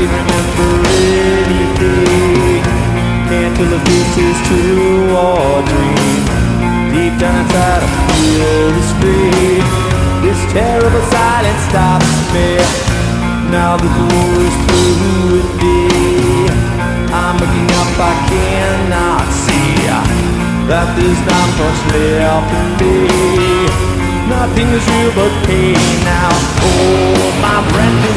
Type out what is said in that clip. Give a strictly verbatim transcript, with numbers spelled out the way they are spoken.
can't remember anything. Can't tell if this is true or dream. Deep down inside I feel this pain. This terrible silence stops me. Now that the war is through with me, I'm looking up, I cannot see that there's not much left in me. Nothing is real but pain now. Oh, my breath is